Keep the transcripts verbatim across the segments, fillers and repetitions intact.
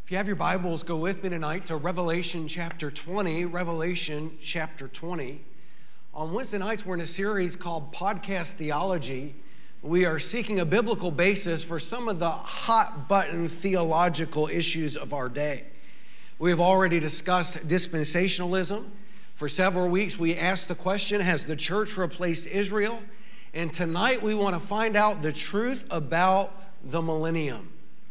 If you have your Bibles, go with me tonight to Revelation chapter twenty. Revelation chapter twenty. On Wednesday nights, we're in a series called Podcast Theology. We are seeking a biblical basis for some of the hot-button theological issues of our day. We have already discussed dispensationalism. For several weeks, we asked the question, has the church replaced Israel? And tonight, we want to find out the truth about the millennium.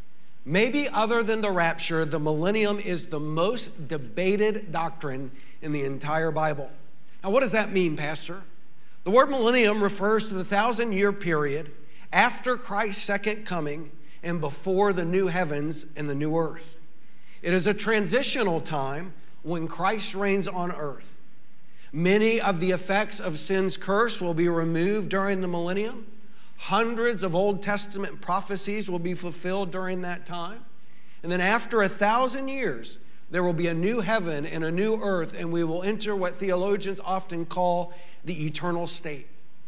Maybe other than the rapture, the millennium is the most debated doctrine in the entire Bible. Now, what does that mean, Pastor? The word millennium refers to the thousand-year period after Christ's second coming and before the new heavens and the new earth. It is a transitional time when Christ reigns on earth. Many of the effects of sin's curse will be removed during the millennium. Hundreds of Old Testament prophecies will be fulfilled during that time. And then after a thousand years, there will be a new heaven and a new earth, and we will enter what theologians often call the eternal state.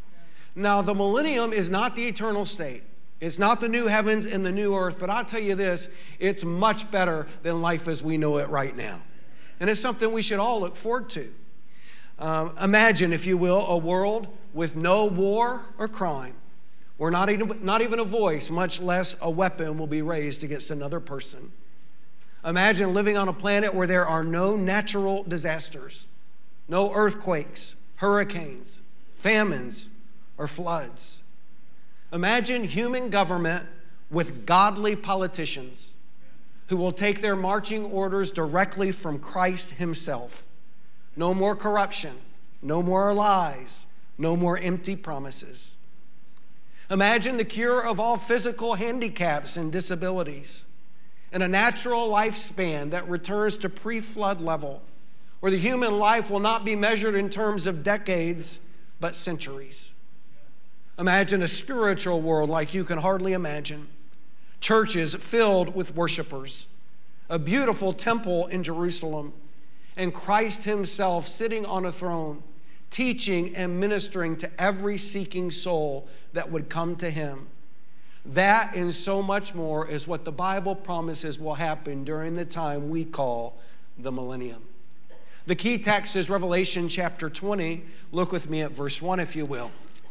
Now, the millennium is not the eternal state. It's not the new heavens and the new earth, but I'll tell you this, it's much better than life as we know it right now. And it's something we should all look forward to. Um, imagine, if you will, a world with no war or crime, where not even, not even a voice, much less a weapon, will be raised against another person. Imagine living on a planet where there are no natural disasters, no earthquakes, hurricanes, famines, or floods. Imagine human government with godly politicians who will take their marching orders directly from Christ himself. No more corruption, no more lies, no more empty promises. Imagine the cure of all physical handicaps and disabilities and a natural lifespan that returns to pre-flood level, where the human life will not be measured in terms of decades, but centuries. Imagine a spiritual world like you can hardly imagine. Churches filled with worshipers, a beautiful temple in Jerusalem, and Christ himself sitting on a throne, teaching and ministering to every seeking soul that would come to him. That and so much more is what the Bible promises will happen during the time we call the millennium. The key text is Revelation chapter twenty. Look with me at verse one, if you will.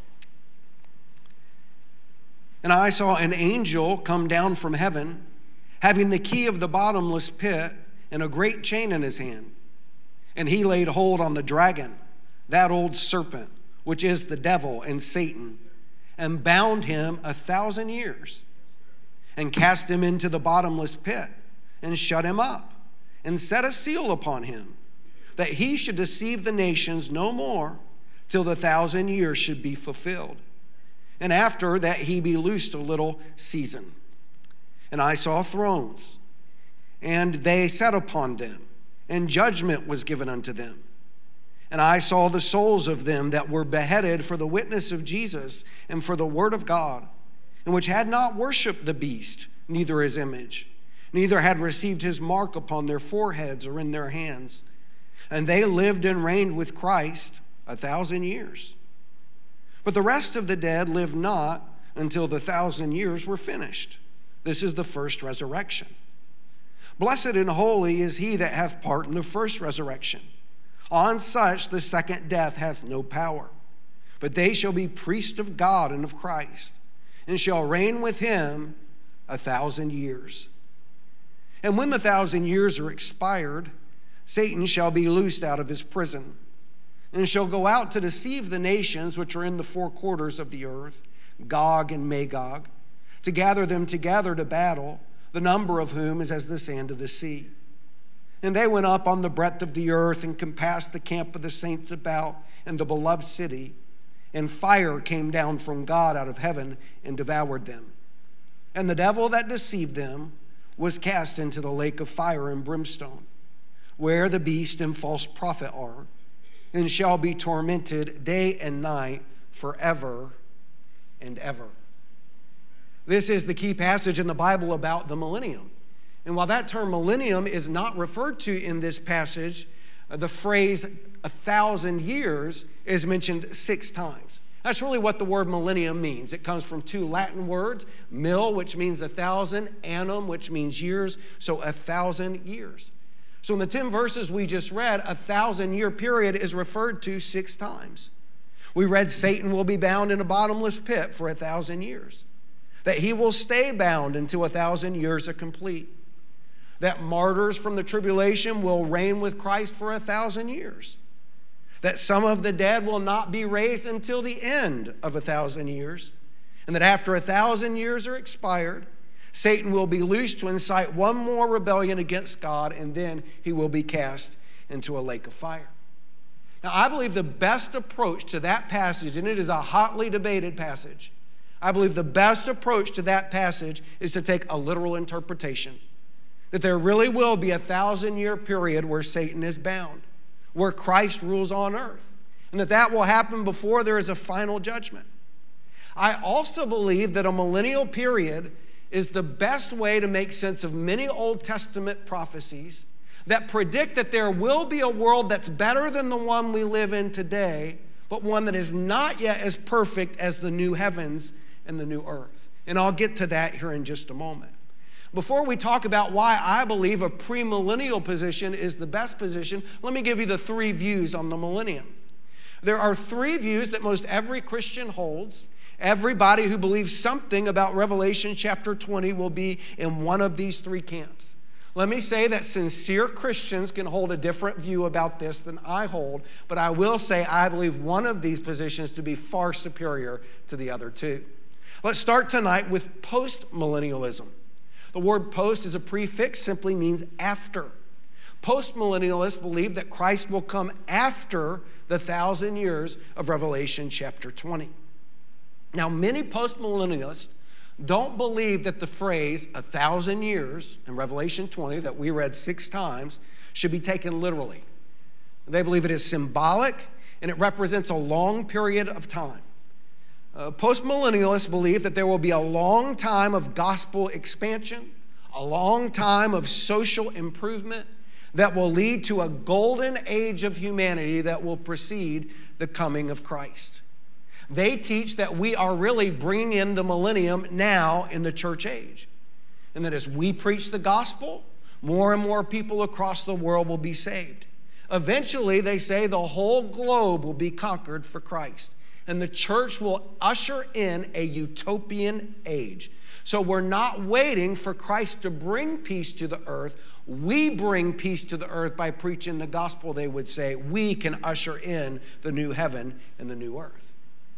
And I saw an angel come down from heaven, having the key of the bottomless pit and a great chain in his hand. And he laid hold on the dragon, that old serpent, which is the devil and Satan, and bound him a thousand years, and cast him into the bottomless pit, and shut him up, and set a seal upon him, that he should deceive the nations no more, till the thousand years should be fulfilled. And after that he be loosed a little season. And I saw thrones, and they sat upon them, and judgment was given unto them. And I saw the souls of them that were beheaded for the witness of Jesus and for the word of God, and which had not worshipped the beast, neither his image, neither had received his mark upon their foreheads or in their hands. And they lived and reigned with Christ a thousand years. But the rest of the dead lived not until the thousand years were finished. This is the first resurrection. Blessed and holy is he that hath part in the first resurrection. On such the second death hath no power. But they shall be priests of God and of Christ, and shall reign with him a thousand years. And when the thousand years are expired, Satan shall be loosed out of his prison, and shall go out to deceive the nations which are in the four quarters of the earth, Gog and Magog, to gather them together to battle, the number of whom is as the sand of the sea. And they went up on the breadth of the earth and compassed the camp of the saints about and the beloved city. And fire came down from God out of heaven and devoured them. And the devil that deceived them was cast into the lake of fire and brimstone, where the beast and false prophet are, and shall be tormented day and night forever and ever. This is the key passage in the Bible about the millennium. And while that term millennium is not referred to in this passage, the phrase a thousand years is mentioned six times. That's really what the word millennium means. It comes from two Latin words, mil, which means a thousand, annum, which means years, so a thousand years. So in the ten verses we just read, a thousand-year period is referred to six times. We read Satan will be bound in a bottomless pit for a thousand years, that he will stay bound until a thousand years are complete, that martyrs from the tribulation will reign with Christ for a thousand years, that some of the dead will not be raised until the end of a thousand years, and that after a thousand years are expired, Satan will be loosed to incite one more rebellion against God, and then he will be cast into a lake of fire. Now, I believe the best approach to that passage, and it is a hotly debated passage, I believe the best approach to that passage is to take a literal interpretation, that there really will be a thousand-year period where Satan is bound, where Christ rules on earth, and that that will happen before there is a final judgment. I also believe that a millennial period is the best way to make sense of many Old Testament prophecies that predict that there will be a world that's better than the one we live in today, but one that is not yet as perfect as the new heavens and the new earth. And I'll get to that here in just a moment. Before we talk about why I believe a premillennial position is the best position, let me give you the three views on the millennium. There are three views that most every Christian holds. Everybody who believes something about Revelation chapter twenty will be in one of these three camps. Let me say that sincere Christians can hold a different view about this than I hold, but I will say I believe one of these positions to be far superior to the other two. Let's start tonight with postmillennialism. The word post is a prefix, simply means after. Postmillennialists believe that Christ will come after the thousand years of Revelation chapter twenty. Now, many postmillennialists don't believe that the phrase a thousand years in Revelation twenty that we read six times should be taken literally. They believe it is symbolic and it represents a long period of time. Uh, postmillennialists believe that there will be a long time of gospel expansion, a long time of social improvement that will lead to a golden age of humanity that will precede the coming of Christ. They teach that we are really bringing in the millennium now in the church age, and that as we preach the gospel, more and more people across the world will be saved. Eventually, they say the whole globe will be conquered for Christ, and the church will usher in a utopian age. So we're not waiting for Christ to bring peace to the earth. We bring peace to the earth by preaching the gospel, they would say. We can usher in the new heaven and the new earth.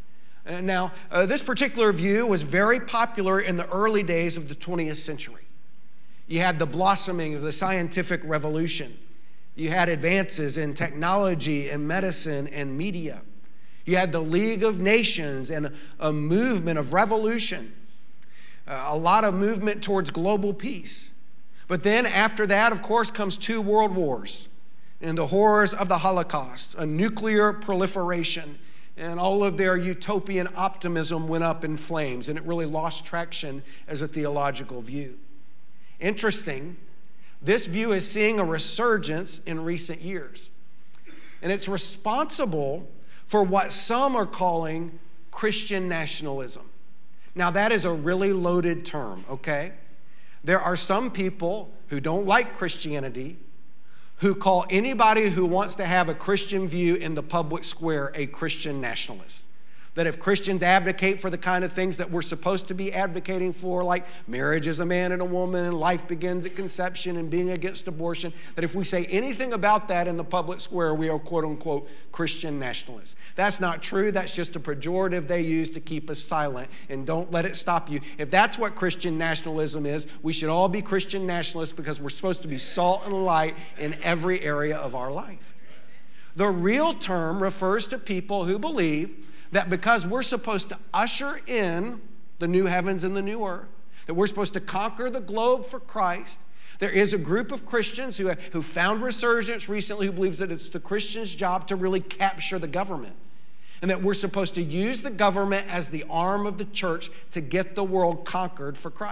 Now, uh, this particular view was very popular in the early days of the twentieth century. You had the blossoming of the scientific revolution. You had advances in technology and medicine and media. You had the League of Nations and a movement of revolution, uh, a lot of movement towards global peace. But then after that, of course, comes two world wars and the horrors of the Holocaust, a nuclear proliferation, and all of their utopian optimism went up in flames, and it really lost traction as a theological view. Interesting, this view is seeing a resurgence in recent years, and it's responsible for what some are calling Christian nationalism. Now, that is a really loaded term, okay? There are some people who don't like Christianity who call anybody who wants to have a Christian view in the public square a Christian nationalist. That if Christians advocate for the kind of things that we're supposed to be advocating for, like marriage is a man and a woman, and life begins at conception, and being against abortion, that if we say anything about that in the public square, we are quote-unquote Christian nationalists. That's not true. That's just a pejorative they use to keep us silent, and don't let it stop you. If that's what Christian nationalism is, we should all be Christian nationalists because we're supposed to be salt and light in every area of our life. The real term refers to people who believe that because we're supposed to usher in the new heavens and the new earth, that we're supposed to conquer the globe for Christ, there is a group of Christians who, have, who found resurgence recently who believes that it's the Christian's job to really capture the government, and that we're supposed to use the government as the arm of the church to get the world conquered for Christ.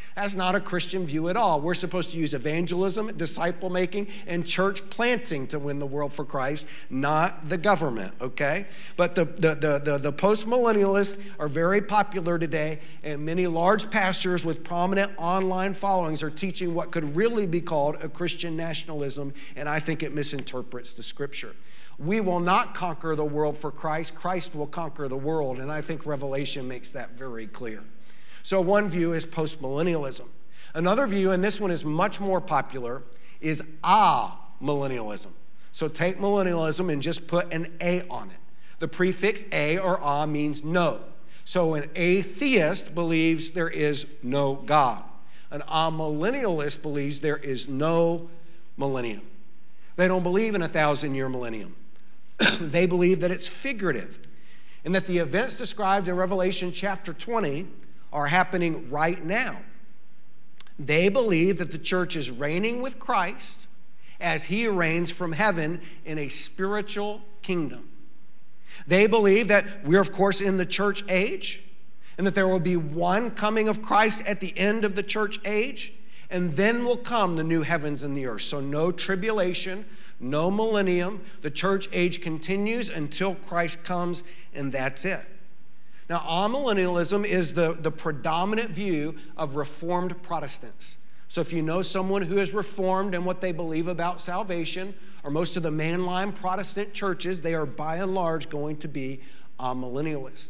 That's not a Christian view at all. We're supposed to use evangelism, disciple making, and church planting to win the world for Christ, not the government, okay? But the, the, the, the, the post-millennialists are very popular today, and many large pastors with prominent online followings are teaching what could really be called a Christian nationalism, and I think it misinterprets the scripture. We will not conquer the world for Christ. Christ will conquer the world, and I think Revelation makes that very clear. So one view is postmillennialism. Another view, and this one is much more popular, is amillennialism. So take millennialism and just put an A on it. The prefix a or a means no. So an atheist believes there is no God. An amillennialist believes there is no millennium. They don't believe in a thousand-year millennium. They believe that it's figurative and that the events described in Revelation chapter twenty are happening right now. They believe that the church is reigning with Christ as he reigns from heaven in a spiritual kingdom. They believe that we're, of course, in the church age and that there will be one coming of Christ at the end of the church age, and then will come the new heavens and the earth. So no tribulation, no millennium. The church age continues until Christ comes, and that's it. Now, amillennialism is the, the predominant view of Reformed Protestants. So if you know someone who is Reformed and what they believe about salvation, or most of the mainline Protestant churches, they are by and large going to be amillennialist.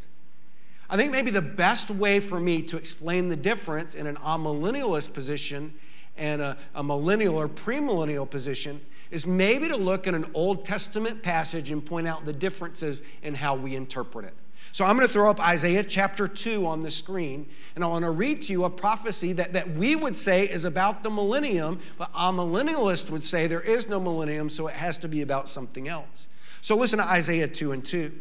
I think maybe the best way for me to explain the difference in an amillennialist position and a, a millennial or premillennial position is maybe to look at an Old Testament passage and point out the differences in how we interpret it. So I'm going to throw up Isaiah chapter two on the screen, and I want to read to you a prophecy that, that we would say is about the millennium, but amillennialists would say there is no millennium, so it has to be about something else. So listen to Isaiah two and two.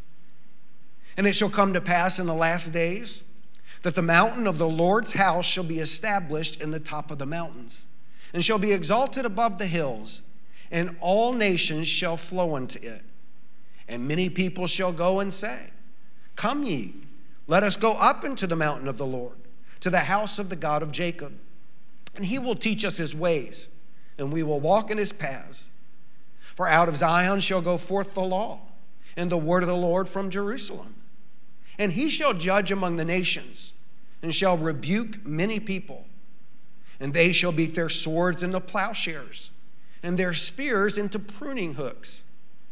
And it shall come to pass in the last days that the mountain of the Lord's house shall be established in the top of the mountains, and shall be exalted above the hills, and all nations shall flow unto it. And many people shall go and say, Come ye, let us go up into the mountain of the Lord, to the house of the God of Jacob. And he will teach us his ways, and we will walk in his paths. For out of Zion shall go forth the law, and the word of the Lord from Jerusalem. And he shall judge among the nations, and shall rebuke many people. And they shall beat their swords into plowshares, and their spears into pruning hooks.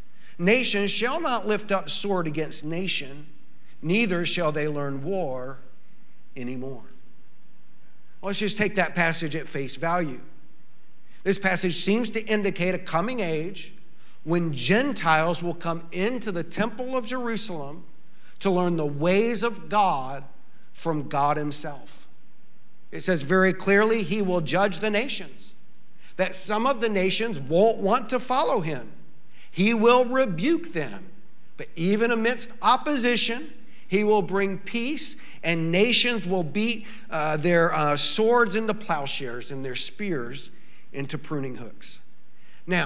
Nation shall not lift up sword against nation, neither shall they learn war anymore. Well, let's just take that passage at face value. This passage seems to indicate a coming age when Gentiles will come into the temple of Jerusalem to learn the ways of God from God himself. It says very clearly he will judge the nations, that some of the nations won't want to follow him. He will rebuke them, but even amidst opposition, he will bring peace, and nations will beat uh, their uh, swords into plowshares and their spears into pruning hooks. Now,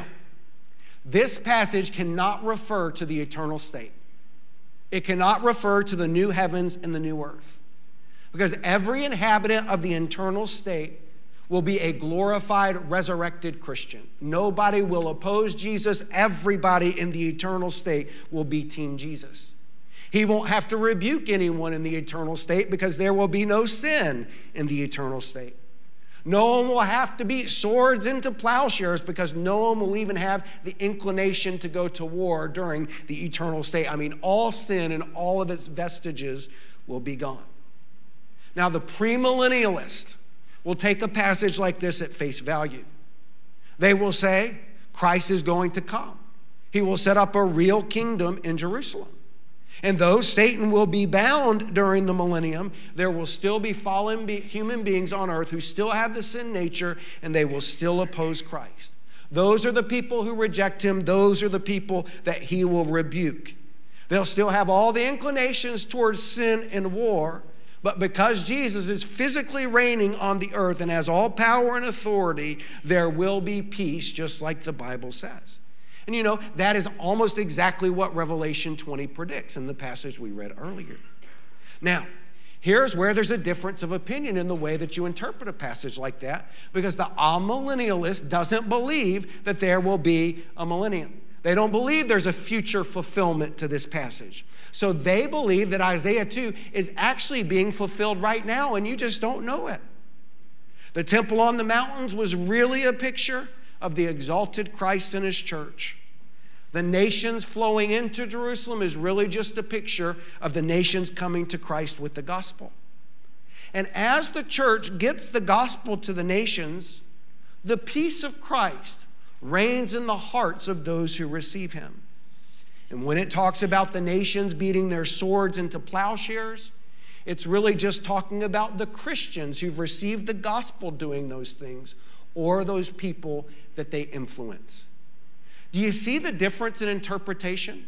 this passage cannot refer to the eternal state. It cannot refer to the new heavens and the new earth, because every inhabitant of the eternal state will be a glorified, resurrected Christian. Nobody will oppose Jesus. Everybody in the eternal state will be Team Jesus. He won't have to rebuke anyone in the eternal state because there will be no sin in the eternal state. No one will have to beat swords into plowshares because no one will even have the inclination to go to war during the eternal state. I mean, all sin and all of its vestiges will be gone. Now, the premillennialist will take a passage like this at face value. They will say, Christ is going to come. He will set up a real kingdom in Jerusalem. And though Satan will be bound during the millennium, there will still be fallen be- human beings on earth who still have the sin nature, and they will still oppose Christ. Those are the people who reject him. Those are the people that he will rebuke. They'll still have all the inclinations towards sin and war, but because Jesus is physically reigning on the earth and has all power and authority, there will be peace, just like the Bible says. And you know, that is almost exactly what Revelation twenty predicts in the passage we read earlier. Now, Here's where there's a difference of opinion in the way that you interpret a passage like that, because the amillennialist doesn't believe that there will be a millennium. They don't believe there's a future fulfillment to this passage. So they believe that Isaiah two is actually being fulfilled right now, and you just don't know it. The temple on the mountains was really a picture of the exalted Christ and his church. The nations flowing into Jerusalem is really just a picture of the nations coming to Christ with the gospel. And as the church gets the gospel to the nations, the peace of Christ reigns in the hearts of those who receive him. And when it talks about the nations beating their swords into plowshares, it's really just talking about the Christians who've received the gospel doing those things, or those people that they influence. Do you see the difference in interpretation?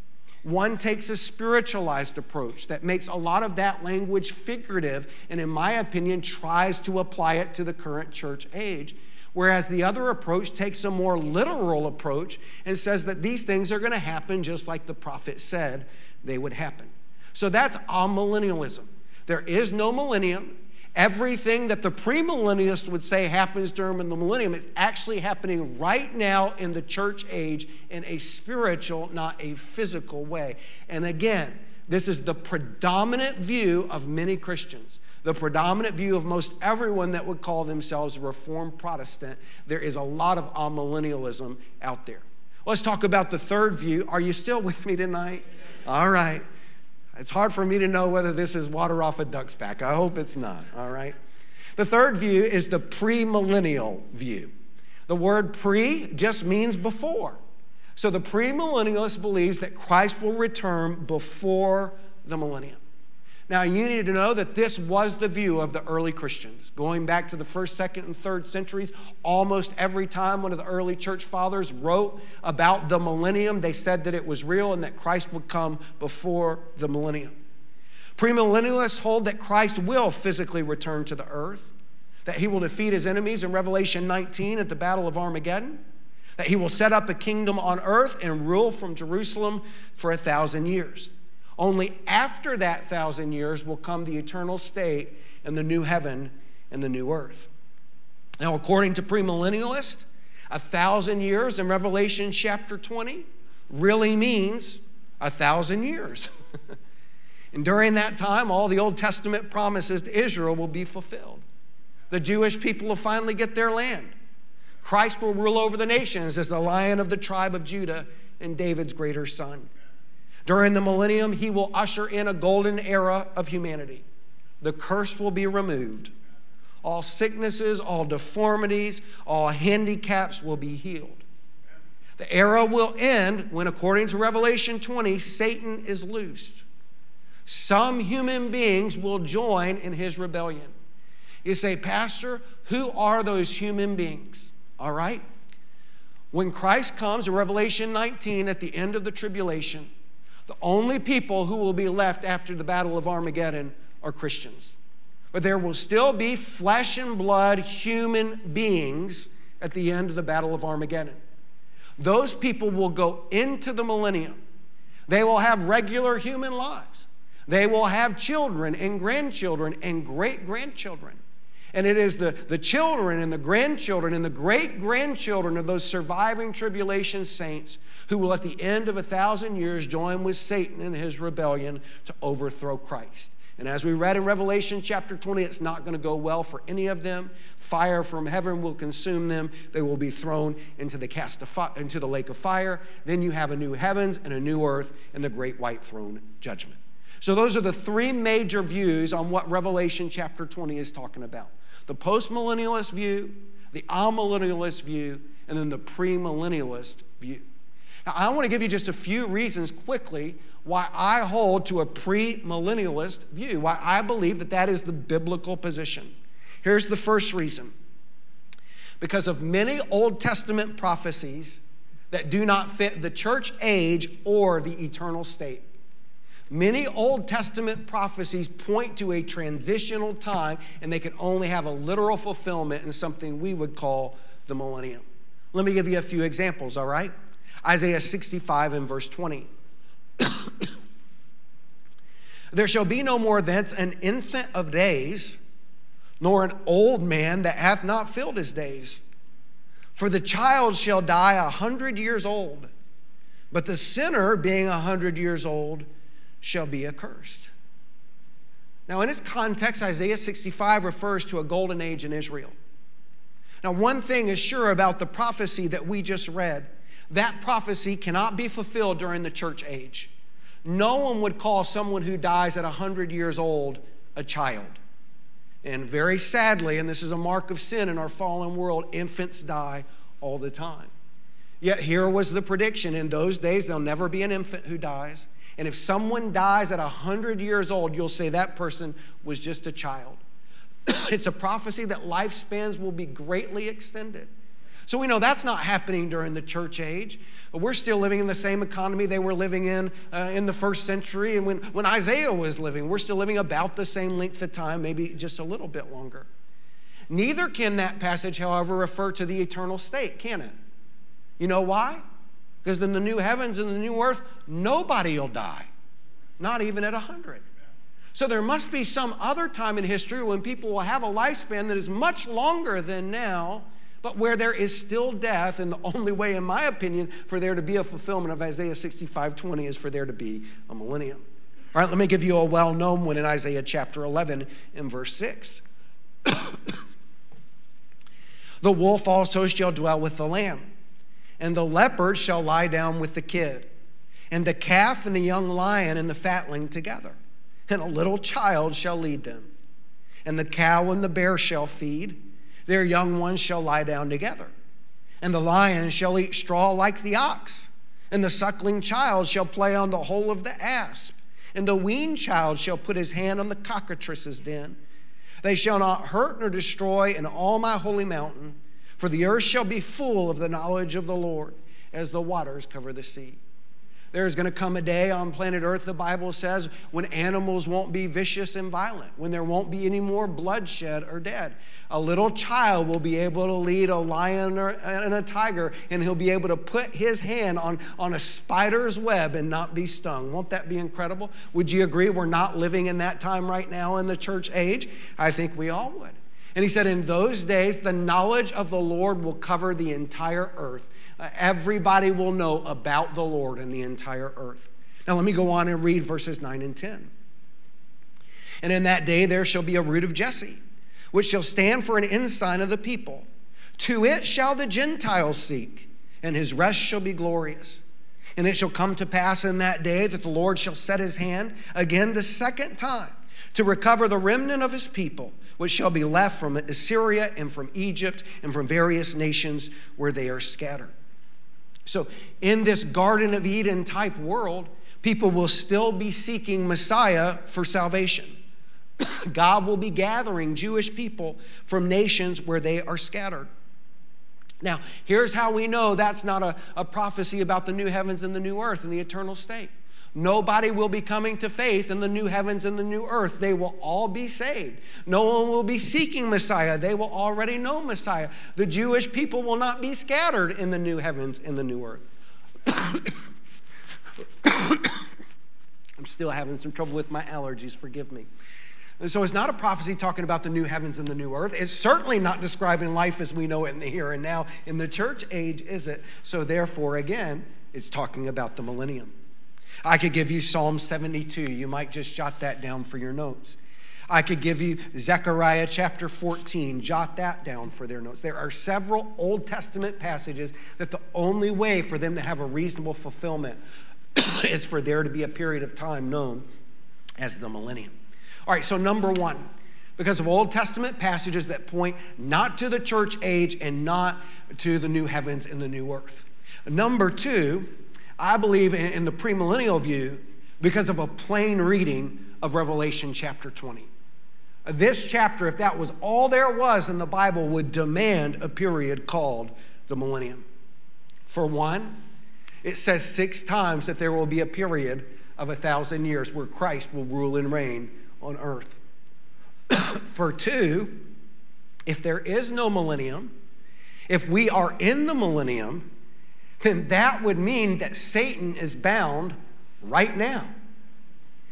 One takes a spiritualized approach that makes a lot of that language figurative, and in my opinion, tries to apply it to the current church age. Whereas the other approach takes a more literal approach and says that these things are going to happen just like the prophet said they would happen. So that's amillennialism. There is no millennium. Everything that the premillennialist would say happens during the millennium is actually happening right now in the church age in a spiritual, not a physical way. And again, this is the predominant view of many Christians, the predominant view of most everyone that would call themselves a Reformed Protestant. There is a lot of amillennialism out there. Let's talk about the third view. Are you still with me tonight? All right. It's hard for me to know whether this is water off a duck's back. I hope it's not, all right? The third view is the premillennial view. The word pre just means before. So the premillennialist believes that Christ will return before the millennium. Now, you need to know that this was the view of the early Christians. Going back to the first, second, and third centuries, almost every time one of the early church fathers wrote about the millennium, they said that it was real and that Christ would come before the millennium. Premillennialists hold that Christ will physically return to the earth, that he will defeat his enemies in Revelation nineteen at the Battle of Armageddon, that he will set up a kingdom on earth and rule from Jerusalem for a thousand years. Only after that thousand years will come the eternal state and the new heaven and the new earth. Now, according to premillennialists, a thousand years in Revelation chapter twenty really means a thousand years. And during that time, all the Old Testament promises to Israel will be fulfilled. The Jewish people will finally get their land. Christ will rule over the nations as the Lion of the tribe of Judah and David's greater son. During the millennium, he will usher in a golden era of humanity. The curse will be removed. All sicknesses, all deformities, all handicaps will be healed. The era will end when, according to Revelation twenty, Satan is loosed. Some human beings will join in his rebellion. You say, Pastor, who are those human beings? All right? When Christ comes in Revelation nineteen at the end of the tribulation, the only people who will be left after the Battle of Armageddon are Christians. But there will still be flesh and blood human beings at the end of the Battle of Armageddon. Those people will go into the millennium. They will have regular human lives. They will have children and grandchildren and great-grandchildren. And it is the, the children and the grandchildren and the great-grandchildren of those surviving tribulation saints who will at the end of a thousand years join with Satan in his rebellion to overthrow Christ. And as we read in Revelation chapter twenty, it's not going to go well for any of them. Fire from heaven will consume them. They will be thrown into the, cast of fi- into the lake of fire. Then you have a new heavens and a new earth and the great white throne judgment. So those are the three major views on what Revelation chapter twenty is talking about. The postmillennialist view, the amillennialist view, and then the premillennialist view. Now, I want to give you just a few reasons quickly why I hold to a premillennialist view, why I believe that that is the biblical position. Here's the first reason. Because of many Old Testament prophecies that do not fit the church age or the eternal state. Many Old Testament prophecies point to a transitional time, and they can only have a literal fulfillment in something we would call the millennium. Let me give you a few examples, all right? Isaiah sixty-five and verse twenty. There shall be no more thence an infant of days, nor an old man that hath not filled his days. For the child shall die a hundred years old, but the sinner, being a hundred years old, shall be accursed. Now, in its context, Isaiah sixty-five refers to a golden age in Israel. Now, one thing is sure about the prophecy that we just read. That prophecy cannot be fulfilled during the church age. No one would call someone who dies at one hundred years old a child. And very sadly, and this is a mark of sin in our fallen world, infants die all the time. Yet here was the prediction. In those days, there'll never be an infant who dies. And if someone dies at one hundred years old, you'll say that person was just a child. It's a prophecy that lifespans will be greatly extended. So we know that's not happening during the church age. But we're still living in the same economy they were living in uh, in the first century. And when, when Isaiah was living, we're still living about the same length of time, maybe just a little bit longer. Neither can that passage, however, refer to the eternal state, can it? You know why? Because in the new heavens and the new earth, nobody will die, not even at one hundred. So there must be some other time in history when people will have a lifespan that is much longer than now, but where there is still death, and the only way, in my opinion, for there to be a fulfillment of Isaiah sixty-five twenty is for there to be a millennium. All right, let me give you a well-known one in Isaiah chapter eleven in verse six. The wolf also shall dwell with the lamb, and the leopard shall lie down with the kid, and the calf and the young lion and the fatling together, and a little child shall lead them. And the cow and the bear shall feed, their young ones shall lie down together. And the lion shall eat straw like the ox, and the suckling child shall play on the hole of the asp, and the weaned child shall put his hand on the cockatrice's den. They shall not hurt nor destroy in all my holy mountain, for the earth shall be full of the knowledge of the Lord, as the waters cover the sea. There's going to come a day on planet Earth, the Bible says, when animals won't be vicious and violent, when there won't be any more bloodshed or dead. A little child will be able to lead a lion or, and a tiger, and he'll be able to put his hand on, on a spider's web and not be stung. Won't that be incredible? Would you agree we're not living in that time right now in the church age? I think we all would. And he said, in those days, the knowledge of the Lord will cover the entire earth. Uh, everybody will know about the Lord in the entire earth. Now let me go on and read verses nine and ten. And in that day there shall be a root of Jesse, which shall stand for an ensign of the people. To it shall the Gentiles seek, and his rest shall be glorious. And it shall come to pass in that day that the Lord shall set his hand again the second time to recover the remnant of his people, which shall be left from Assyria and from Egypt and from various nations where they are scattered. So in this Garden of Eden type world, people will still be seeking Messiah for salvation. God will be gathering Jewish people from nations where they are scattered. Now, here's how we know that's not a, a prophecy about the new heavens and the new earth and the eternal state. Nobody will be coming to faith in the new heavens and the new earth. They will all be saved. No one will be seeking Messiah. They will already know Messiah. The Jewish people will not be scattered in the new heavens and the new earth. I'm still having some trouble with my allergies. Forgive me. And so it's not a prophecy talking about the new heavens and the new earth. It's certainly not describing life as we know it in the here and now in the church age, is it? So therefore, again, it's talking about the millennium. I could give you Psalm seventy-two. You might just jot that down for your notes. I could give you Zechariah chapter fourteen. Jot that down for their notes. There are several Old Testament passages that the only way for them to have a reasonable fulfillment is for there to be a period of time known as the millennium. All right, so number one, because of Old Testament passages that point not to the church age and not to the new heavens and the new earth. Number two, I believe in the premillennial view because of a plain reading of Revelation chapter twenty. This chapter, if that was all there was in the Bible, would demand a period called the millennium. For one, it says six times that there will be a period of a thousand years where Christ will rule and reign on earth. For two, if there is no millennium, if we are in the millennium, then that would mean that Satan is bound right now.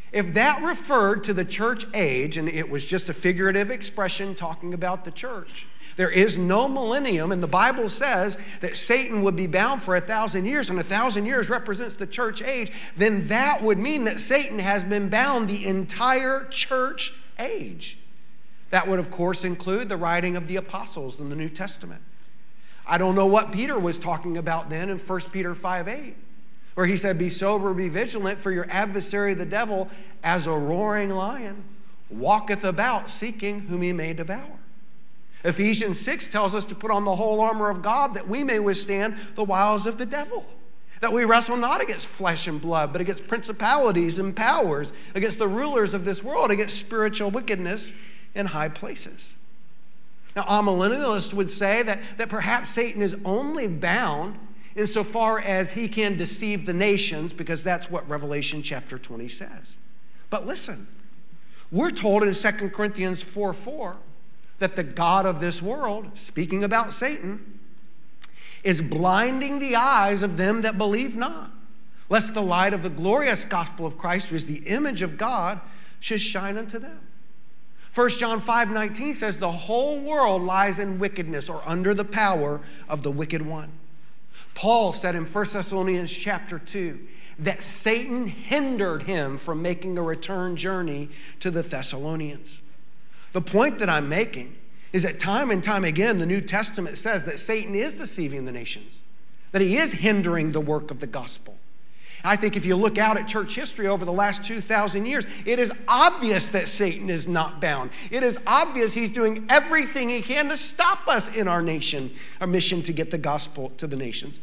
If that referred to the church age, and it was just a figurative expression talking about the church, there is no millennium, and the Bible says that Satan would be bound for a thousand years, and a thousand years represents the church age, then that would mean that Satan has been bound the entire church age. That would, of course, include the writing of the apostles in the New Testament. I don't know what Peter was talking about then in First Peter five eight, where he said, "Be sober, be vigilant, for your adversary the devil, as a roaring lion, walketh about, seeking whom he may devour." Ephesians six tells us to put on the whole armor of God that we may withstand the wiles of the devil. That we wrestle not against flesh and blood, but against principalities and powers, against the rulers of this world, against spiritual wickedness in high places. Now, amillennialists would say that, that perhaps Satan is only bound insofar as he can deceive the nations, because that's what Revelation chapter twenty says. But listen, we're told in Second Corinthians four four that the God of this world, speaking about Satan, is blinding the eyes of them that believe not, lest the light of the glorious gospel of Christ, who is the image of God, should shine unto them. First John five nineteen says, "The whole world lies in wickedness," or under the power of the wicked one. Paul said in First Thessalonians chapter two that Satan hindered him from making a return journey to the Thessalonians. The point that I'm making is that time and time again, the New Testament says that Satan is deceiving the nations, that he is hindering the work of the gospel. I think if you look out at church history over the last two thousand years, it is obvious that Satan is not bound. It is obvious he's doing everything he can to stop us in our nation, our mission to get the gospel to the nations.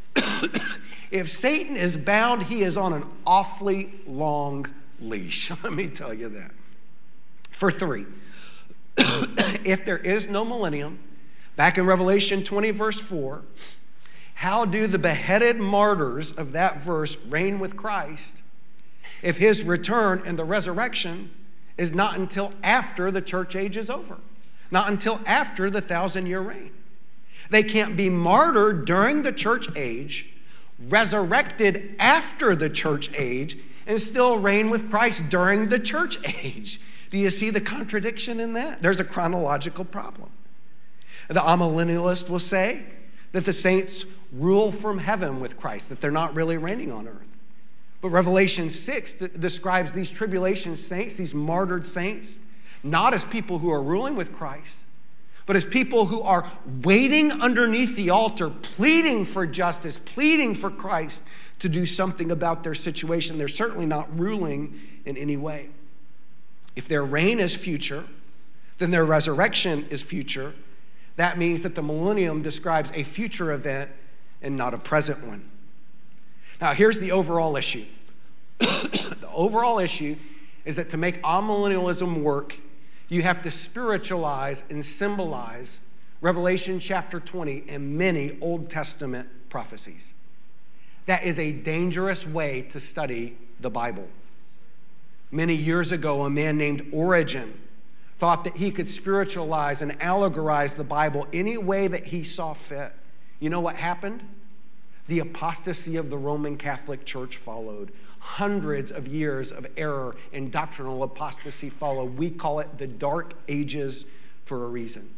If Satan is bound, he is on an awfully long leash. Let me tell you that. For three, if there is no millennium, back in Revelation twenty, verse four, how do the beheaded martyrs of that verse reign with Christ if his return and the resurrection is not until after the church age is over, not until after the thousand-year reign? They can't be martyred during the church age, resurrected after the church age, and still reign with Christ during the church age. Do you see the contradiction in that? There's a chronological problem. The amillennialist will say that the saints rule from heaven with Christ, that they're not really reigning on earth. But Revelation six d- describes these tribulation saints, these martyred saints, not as people who are ruling with Christ, but as people who are waiting underneath the altar, pleading for justice, pleading for Christ to do something about their situation. They're certainly not ruling in any way. If their reign is future, then their resurrection is future. That means that the millennium describes a future event and not a present one. Now, here's the overall issue. The overall issue is that to make amillennialism work, you have to spiritualize and symbolize Revelation chapter twenty and many Old Testament prophecies. That is a dangerous way to study the Bible. Many years ago, a man named Origen thought that he could spiritualize and allegorize the Bible any way that he saw fit. You know what happened? The apostasy of the Roman Catholic Church followed. Hundreds of years of error and doctrinal apostasy followed. We call it the Dark Ages for a reason.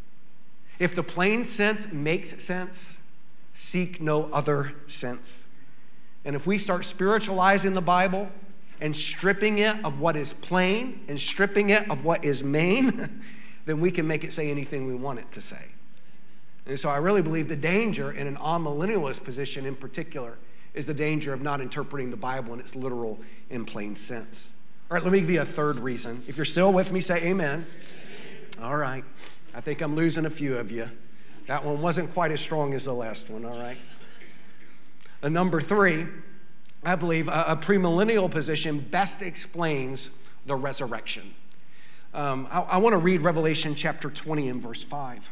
If the plain sense makes sense, seek no other sense. And if we start spiritualizing the Bible and stripping it of what is plain and stripping it of what is main, then we can make it say anything we want it to say. And so I really believe the danger in an amillennialist position in particular is the danger of not interpreting the Bible in its literal and plain sense. All right, let me give you a third reason. If you're still with me, say amen. All right. I think I'm losing a few of you. That one wasn't quite as strong as the last one, all right? And number three, I believe a, a premillennial position best explains the resurrection. Um, I, I want to read Revelation chapter twenty and verse five.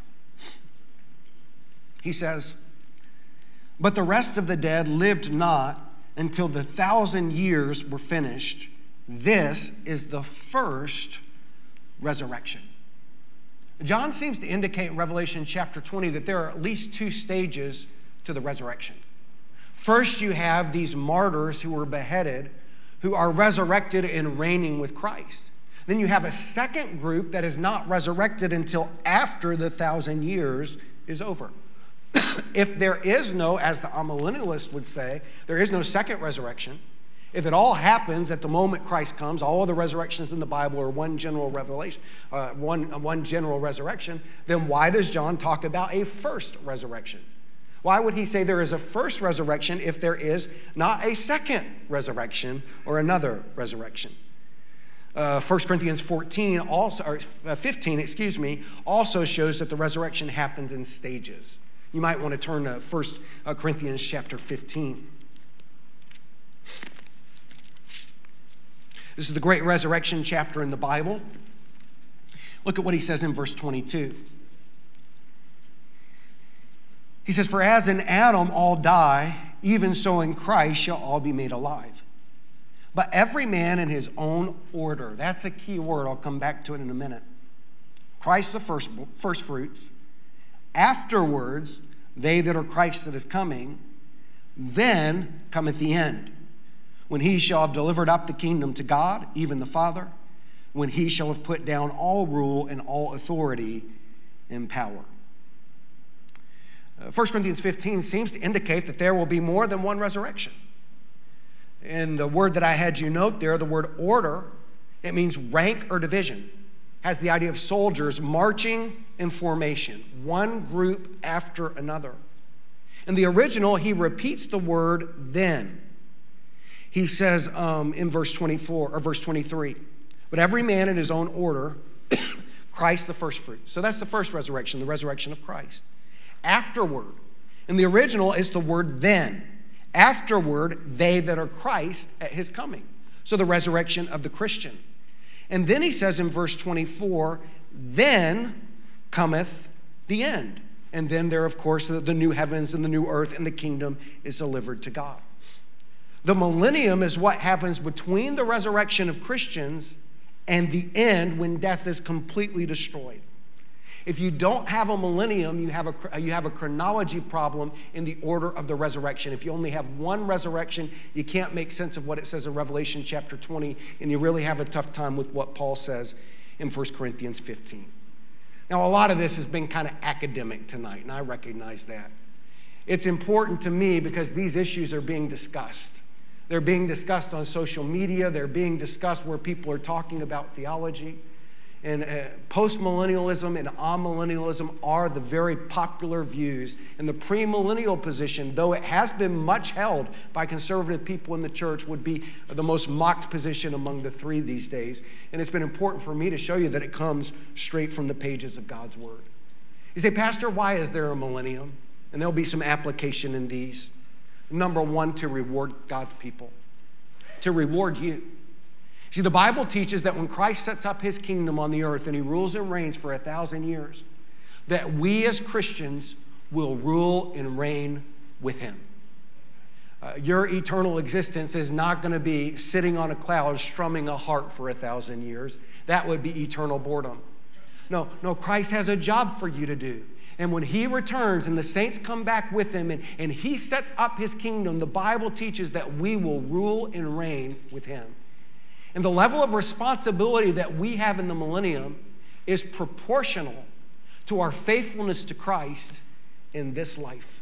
He says, "But the rest of the dead lived not until the thousand years were finished. This is the first resurrection." John seems to indicate in Revelation chapter twenty that there are at least two stages to the resurrection. First, you have these martyrs who were beheaded, who are resurrected and reigning with Christ. Then you have a second group that is not resurrected until after the thousand years is over. If there is no, as the amillennialists would say, there is no second resurrection, if it all happens at the moment Christ comes, all of the resurrections in the Bible are one general revelation, uh, one, one general resurrection, then why does John talk about a first resurrection? Why would he say there is a first resurrection if there is not a second resurrection or another resurrection? Uh, First Corinthians fourteen also, or fifteen, excuse me, also shows that the resurrection happens in stages. You might want to turn to First Corinthians chapter fifteen. This is the great resurrection chapter in the Bible. Look at what he says in verse twenty-two. He says, "For as in Adam all die, even so in Christ shall all be made alive. But every man in his own order." That's a key word. I'll come back to it in a minute. Christ the first, first fruits. Afterwards, they that are Christ that is coming. Then cometh the end, when he shall have delivered up the kingdom to God, even the Father, when he shall have put down all rule and all authority and power. Uh, First Corinthians fifteen seems to indicate that there will be more than one resurrection. And the word that I had you note there, the word order, it means rank or division. Has the idea of soldiers marching in formation, one group after another. In the original, he repeats the word then. He says um, in verse twenty-four or verse twenty-three, "But every man in his own order, Christ the first fruit." So that's the first resurrection, the resurrection of Christ. Afterward, in the original, is the word then. Afterward, they that are Christ at his coming. So the resurrection of the Christian. And then he says in verse twenty-four, "Then cometh the end." And then there, of course, the new heavens and the new earth, and the kingdom is delivered to God. The millennium is what happens between the resurrection of Christians and the end, when death is completely destroyed. If you don't have a millennium, you have a, you have a chronology problem in the order of the resurrection. If you only have one resurrection, you can't make sense of what it says in Revelation chapter twenty, and you really have a tough time with what Paul says in First Corinthians fifteen. Now, a lot of this has been kind of academic tonight, and I recognize that. It's important to me because these issues are being discussed. They're being discussed on social media. They're being discussed where people are talking about theology. And uh, postmillennialism and amillennialism are the very popular views. And the premillennial position, though it has been much held by conservative people in the church, would be the most mocked position among the three these days. And it's been important for me to show you that it comes straight from the pages of God's Word. You say, "Pastor, why is there a millennium?" And there'll be some application in these. Number one, to reward God's people, to reward you. See, the Bible teaches that when Christ sets up his kingdom on the earth and he rules and reigns for a thousand years, that we as Christians will rule and reign with him. Uh, your eternal existence is not going to be sitting on a cloud strumming a harp for a thousand years. That would be eternal boredom. No, no, Christ has a job for you to do. And when he returns and the saints come back with him and, and he sets up his kingdom, the Bible teaches that we will rule and reign with him. And the level of responsibility that we have in the millennium is proportional to our faithfulness to Christ in this life.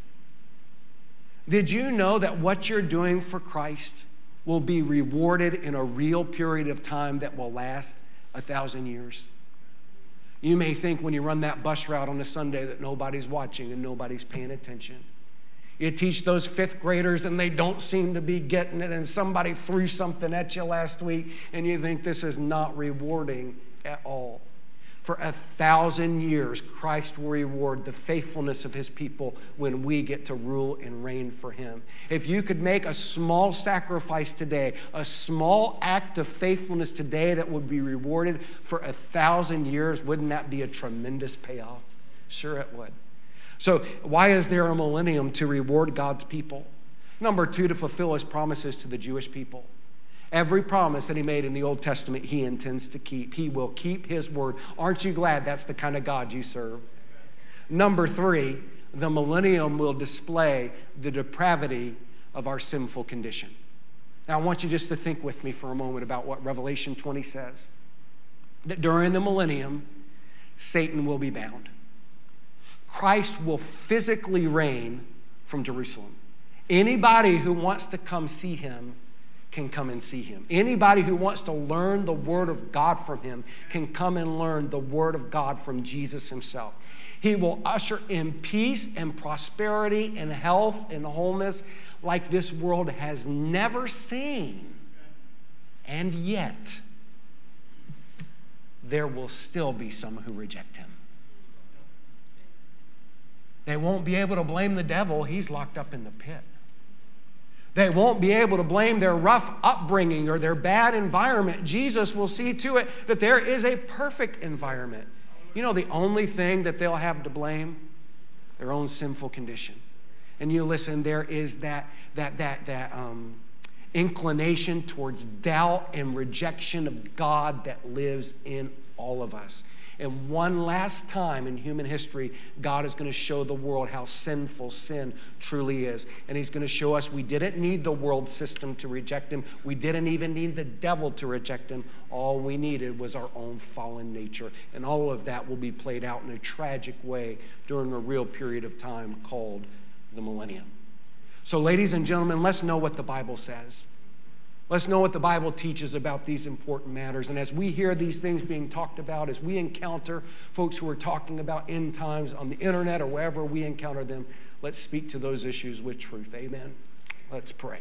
Did you know that what you're doing for Christ will be rewarded in a real period of time that will last a thousand years? You may think when you run that bus route on a Sunday that nobody's watching and nobody's paying attention. You teach those fifth graders and they don't seem to be getting it, and somebody threw something at you last week and you think this is not rewarding at all. For a thousand years, Christ will reward the faithfulness of his people when we get to rule and reign for him. If you could make a small sacrifice today, a small act of faithfulness today that would be rewarded for a thousand years, wouldn't that be a tremendous payoff? Sure it would. So why is there a millennium? To reward God's people. Number two, to fulfill his promises to the Jewish people. Every promise that he made in the Old Testament, he intends to keep. He will keep his word. Aren't you glad that's the kind of God you serve? Number three, the millennium will display the depravity of our sinful condition. Now, I want you just to think with me for a moment about what Revelation twenty says. That during the millennium, Satan will be bound. Christ will physically reign from Jerusalem. Anybody who wants to come see him can come and see him. Anybody who wants to learn the Word of God from him can come and learn the Word of God from Jesus himself. He will usher in peace and prosperity and health and wholeness like this world has never seen. And yet, there will still be some who reject him. They won't be able to blame the devil. He's locked up in the pit. They won't be able to blame their rough upbringing or their bad environment. Jesus will see to it that there is a perfect environment. You know, the only thing that they'll have to blame? Their own sinful condition. And you listen, there is that, that, that, that um, inclination towards doubt and rejection of God that lives in all of us. And one last time in human history, God is going to show the world how sinful sin truly is. And he's going to show us we didn't need the world system to reject him. We didn't even need the devil to reject him. All we needed was our own fallen nature. And all of that will be played out in a tragic way during a real period of time called the millennium. So, ladies and gentlemen, let's know what the Bible says. Let's know what the Bible teaches about these important matters. And as we hear these things being talked about, as we encounter folks who are talking about end times on the internet or wherever we encounter them, let's speak to those issues with truth. Amen. Let's pray.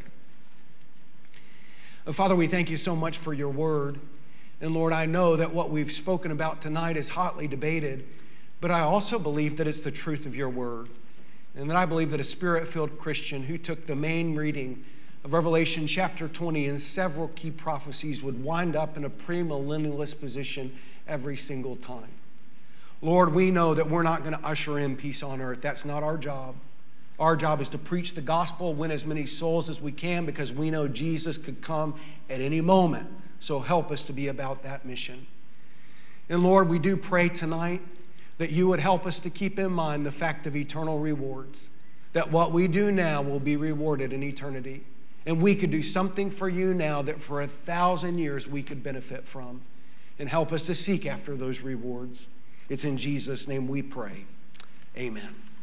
Oh, Father, we thank you so much for your word. And Lord, I know that what we've spoken about tonight is hotly debated, but I also believe that it's the truth of your word. And that I believe that a spirit-filled Christian who took the main reading of Revelation chapter twenty and several key prophecies would wind up in a premillennialist position every single time. Lord, we know that we're not going to usher in peace on earth. That's not our job. Our job is to preach the gospel, win as many souls as we can, because we know Jesus could come at any moment. So help us to be about that mission. And Lord, we do pray tonight that you would help us to keep in mind the fact of eternal rewards, that what we do now will be rewarded in eternity. And we could do something for you now that for a thousand years we could benefit from. And help us to seek after those rewards. It's in Jesus' name we pray. Amen.